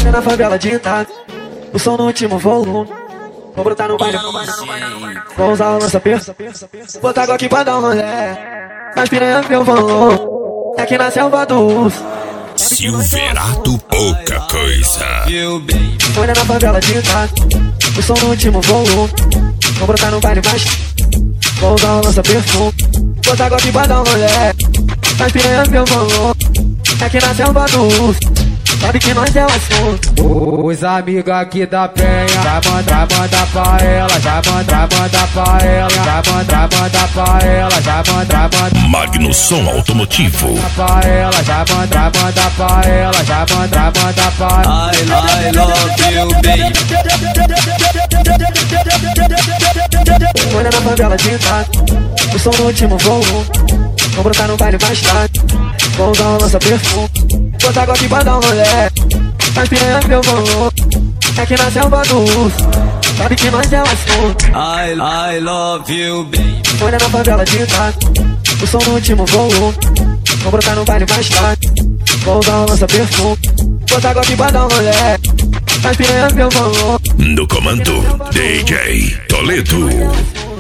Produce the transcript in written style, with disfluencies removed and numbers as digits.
Na favela de Itaca, o som no último volume. Vou brotar no baile, vou usar o lança-perso. Botar água aqui pra dar um rolé. Mas piranha meu valor, aqui na selva do urso. Silverato, pouca coisa. Olha na favela de Itaca, o som no último volume. Vou brotar no baile mais, vou usar o lança-perfume. Botar água aqui pra dar um rolé. Mas piranha meu valor, aqui na selva do urso. Sabe que nós é o assunto. Os amigos aqui da penha já manda pra ela, já manda pra ela, já manda pra ela, já manda Magno Som Automotivo. pra ela, já manda pra ela, já manda pra ela. I love you, baby. Olha na favela de Itaca, o som no último volume. Vou brotar no baile mais tarde, vou usar um lança-perfume. Botar água aqui pra dar um rolé. Mas piranha meu valor, aqui na selva do urso. Sabe que nós é o assunto. I love you, baby. Olha na favela de Itaca, o som no último volume. Vou brotar no baile mais tarde, vou usar um lança-perfume. Botar água aqui pra dar um rolé. Mas piranha meu valor. No comando, DJ Toledo.